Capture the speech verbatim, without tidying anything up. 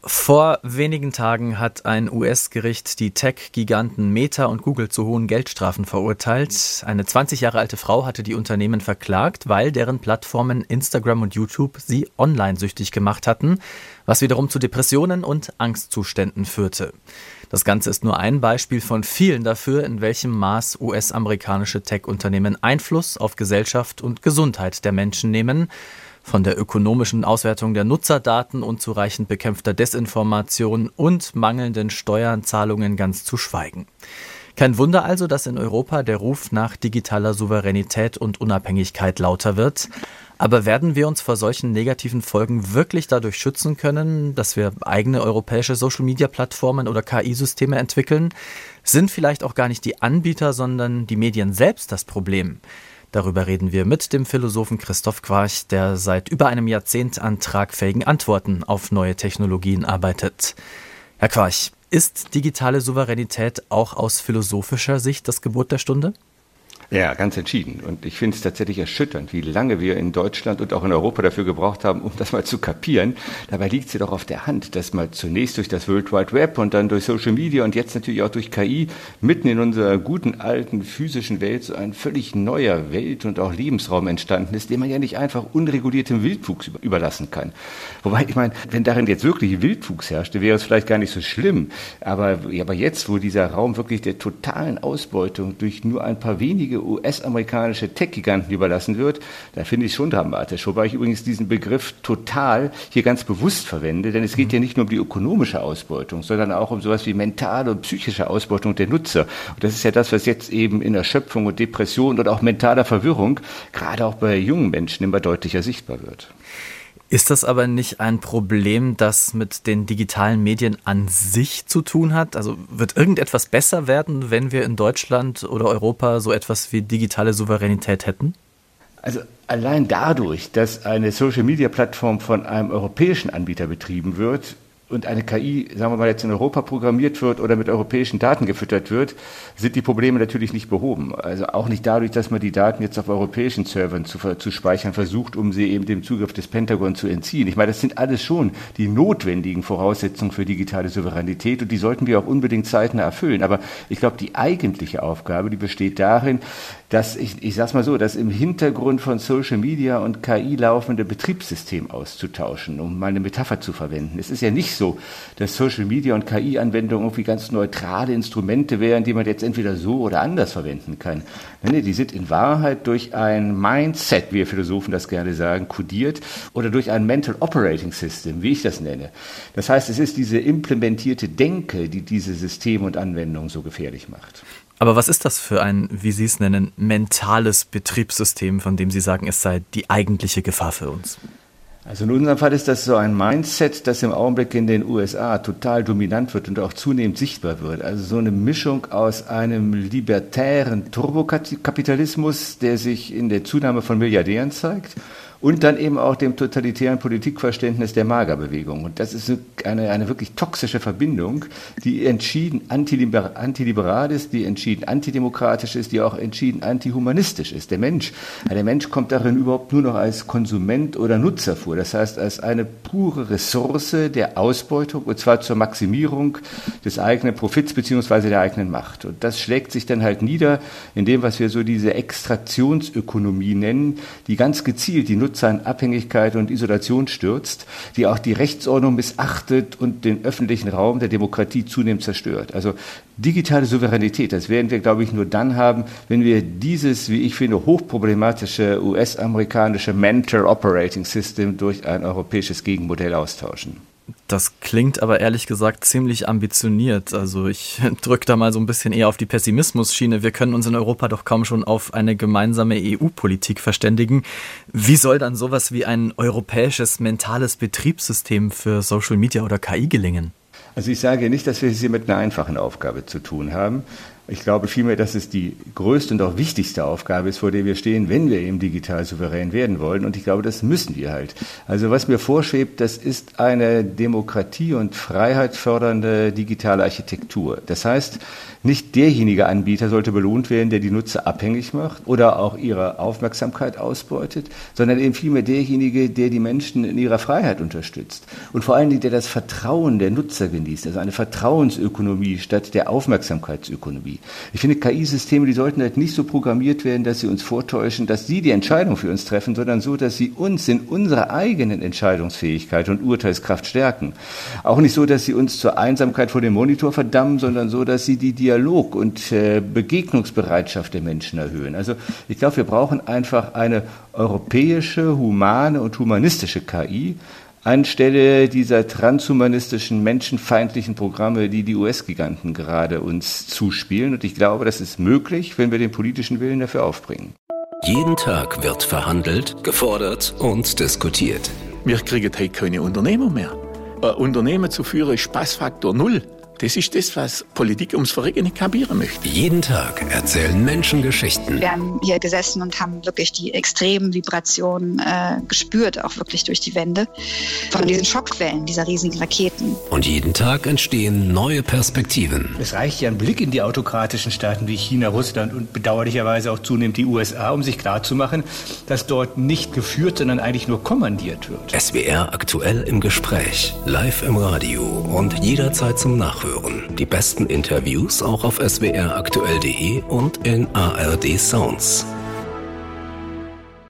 Vor wenigen Tagen hat ein U S-Gericht die Tech-Giganten Meta und Google zu hohen Geldstrafen verurteilt. Eine zwanzig Jahre alte Frau hatte die Unternehmen verklagt, weil deren Plattformen Instagram und YouTube sie online-süchtig gemacht hatten, was wiederum zu Depressionen und Angstzuständen führte. Das Ganze ist nur ein Beispiel von vielen dafür, in welchem Maß U S-amerikanische Tech-Unternehmen Einfluss auf Gesellschaft und Gesundheit der Menschen nehmen. Von der ökonomischen Auswertung der Nutzerdaten, unzureichend bekämpfter Desinformation und mangelnden Steuerzahlungen ganz zu schweigen. Kein Wunder also, dass in Europa der Ruf nach digitaler Souveränität und Unabhängigkeit lauter wird. Aber werden wir uns vor solchen negativen Folgen wirklich dadurch schützen können, dass wir eigene europäische Social-Media-Plattformen oder K I-Systeme entwickeln? Sind vielleicht auch gar nicht die Anbieter, sondern die Medien selbst das Problem? Darüber reden wir mit dem Philosophen Christoph Quarch, der seit über einem Jahrzehnt an tragfähigen Antworten auf neue Technologien arbeitet. Herr Quarch, ist digitale Souveränität auch aus philosophischer Sicht das Gebot der Stunde? Ja, ganz entschieden. Und ich finde es tatsächlich erschütternd, wie lange wir in Deutschland und auch in Europa dafür gebraucht haben, um das mal zu kapieren. Dabei liegt es ja doch auf der Hand, dass mal zunächst durch das World Wide Web und dann durch Social Media und jetzt natürlich auch durch K I mitten in unserer guten alten physischen Welt so ein völlig neuer Welt- und auch Lebensraum entstanden ist, den man ja nicht einfach unreguliertem Wildwuchs überlassen kann. Wobei, ich meine, wenn darin jetzt wirklich Wildwuchs herrschte, wäre es vielleicht gar nicht so schlimm. Aber, aber jetzt, wo dieser Raum wirklich der totalen Ausbeutung durch nur ein paar wenige U S-amerikanische Tech-Giganten überlassen wird, da finde ich es schon dramatisch. Wobei ich übrigens diesen Begriff total hier ganz bewusst verwende, denn es geht ja nicht nur um die ökonomische Ausbeutung, sondern auch um sowas wie mentale und psychische Ausbeutung der Nutzer. Und das ist ja das, was jetzt eben in Erschöpfung und Depression und auch mentaler Verwirrung, gerade auch bei jungen Menschen, immer deutlicher sichtbar wird. Ist das aber nicht ein Problem, das mit den digitalen Medien an sich zu tun hat? Also wird irgendetwas besser werden, wenn wir in Deutschland oder Europa so etwas wie digitale Souveränität hätten? Also allein dadurch, dass eine Social-Media-Plattform von einem europäischen Anbieter betrieben wird, und eine K I, sagen wir mal, jetzt in Europa programmiert wird oder mit europäischen Daten gefüttert wird, sind die Probleme natürlich nicht behoben. Also auch nicht dadurch, dass man die Daten jetzt auf europäischen Servern zu, zu speichern versucht, um sie eben dem Zugriff des Pentagon zu entziehen. Ich meine, das sind alles schon die notwendigen Voraussetzungen für digitale Souveränität und die sollten wir auch unbedingt zeitnah erfüllen. Aber ich glaube, die eigentliche Aufgabe, die besteht darin, dass ich, ich sag's mal so, das im Hintergrund von Social Media und K I laufende Betriebssystem auszutauschen, um mal eine Metapher zu verwenden. Es ist ja nicht so, dass Social Media und K I-Anwendungen irgendwie ganz neutrale Instrumente wären, die man jetzt entweder so oder anders verwenden kann. Nein, die sind in Wahrheit durch ein Mindset, wie wir Philosophen das gerne sagen, kodiert oder durch ein Mental Operating System, wie ich das nenne. Das heißt, es ist diese implementierte Denke, die diese Systeme und Anwendungen so gefährlich macht. Aber was ist das für ein, wie Sie es nennen, mentales Betriebssystem, von dem Sie sagen, es sei die eigentliche Gefahr für uns? Also in unserem Fall ist das so ein Mindset, das im Augenblick in den U S A total dominant wird und auch zunehmend sichtbar wird. Also so eine Mischung aus einem libertären Turbokapitalismus, der sich in der Zunahme von Milliardären zeigt, und dann eben auch dem totalitären Politikverständnis der MAGA-Bewegung. Und das ist eine, eine wirklich toxische Verbindung, die entschieden antiliber, antiliberal ist, die entschieden antidemokratisch ist, die auch entschieden antihumanistisch ist. Der Mensch, der Mensch kommt darin überhaupt nur noch als Konsument oder Nutzer vor. Das heißt, als eine pure Ressource der Ausbeutung, und zwar zur Maximierung des eigenen Profits beziehungsweise der eigenen Macht. Und das schlägt sich dann halt nieder in dem, was wir so diese Extraktionsökonomie nennen, die ganz gezielt die Nutzer in Abhängigkeit und Isolation stürzt, die auch die Rechtsordnung missachtet und den öffentlichen Raum der Demokratie zunehmend zerstört. Also digitale Souveränität, das werden wir, glaube ich, nur dann haben, wenn wir dieses, wie ich finde, hochproblematische U S-amerikanische Mental Operating System durch ein europäisches Gegenmodell austauschen. Das klingt aber ehrlich gesagt ziemlich ambitioniert. Also ich drücke da mal so ein bisschen eher auf die Pessimismus-Schiene. Wir können uns in Europa doch kaum schon auf eine gemeinsame E U-Politik verständigen. Wie soll dann sowas wie ein europäisches mentales Betriebssystem für Social Media oder K I gelingen? Also ich sage nicht, dass wir es hier mit einer einfachen Aufgabe zu tun haben. Ich glaube vielmehr, dass es die größte und auch wichtigste Aufgabe ist, vor der wir stehen, wenn wir eben digital souverän werden wollen. Und ich glaube, das müssen wir halt. Also was mir vorschwebt, das ist eine Demokratie- und freiheitsfördernde digitale Architektur. Das heißt, nicht derjenige Anbieter sollte belohnt werden, der die Nutzer abhängig macht oder auch ihre Aufmerksamkeit ausbeutet, sondern eben vielmehr derjenige, der die Menschen in ihrer Freiheit unterstützt. Und vor allen Dingen, der das Vertrauen der Nutzer genießt, also eine Vertrauensökonomie statt der Aufmerksamkeitsökonomie. Ich finde, K I-Systeme, die sollten halt nicht so programmiert werden, dass sie uns vortäuschen, dass sie die Entscheidung für uns treffen, sondern so, dass sie uns in unserer eigenen Entscheidungsfähigkeit und Urteilskraft stärken. Auch nicht so, dass sie uns zur Einsamkeit vor dem Monitor verdammen, sondern so, dass sie die Dialog- und äh, Begegnungsbereitschaft der Menschen erhöhen. Also ich glaube, wir brauchen einfach eine europäische, humane und humanistische K I, anstelle dieser transhumanistischen, menschenfeindlichen Programme, die die U S-Giganten gerade uns zuspielen. Und ich glaube, das ist möglich, wenn wir den politischen Willen dafür aufbringen. Jeden Tag wird verhandelt, gefordert und diskutiert. Wir kriegen heute keine Unternehmer mehr. Ein Unternehmen zu führen ist Spaßfaktor null. Das ist das, was Politik ums Verrecken nicht kapieren möchte. Jeden Tag erzählen Menschen Geschichten. Wir haben hier gesessen und haben wirklich die extremen Vibrationen äh, gespürt, auch wirklich durch die Wände, von diesen Schockwellen dieser riesigen Raketen. Und jeden Tag entstehen neue Perspektiven. Es reicht ja ein Blick in die autokratischen Staaten wie China, Russland und bedauerlicherweise auch zunehmend die U S A, um sich klarzumachen, dass dort nicht geführt, sondern eigentlich nur kommandiert wird. S W R aktuell im Gespräch, live im Radio und jederzeit zum Nachhören. Die besten Interviews auch auf s w r aktuell punkt de und in A R D Sounds.